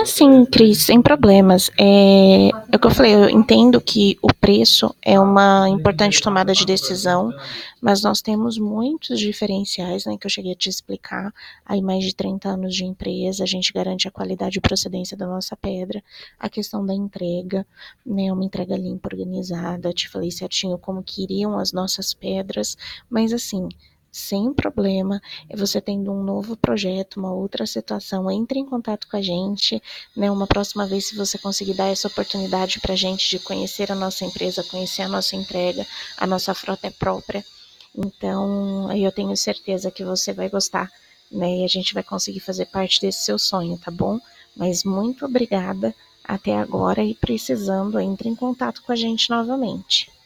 sim, Cris, sem problemas. É o que eu falei, eu entendo que o preço é uma importante tomada de decisão, mas nós temos muitos diferenciais, né, que eu cheguei a te explicar. Aí mais de 30 anos de empresa, a gente garante a qualidade e procedência da nossa pedra, a questão da entrega, né, uma entrega limpa, organizada, te falei certinho como que iriam as nossas pedras, mas assim, sem problema, você tendo um novo projeto, uma outra situação, entre em contato com a gente, né? Uma próxima vez, se você conseguir dar essa oportunidade para a gente de conhecer a nossa empresa, conhecer a nossa entrega, a nossa frota é própria. Então, aí eu tenho certeza que você vai gostar, né? E a gente vai conseguir fazer parte desse seu sonho, tá bom? Mas muito obrigada até agora e precisando, entre em contato com a gente novamente.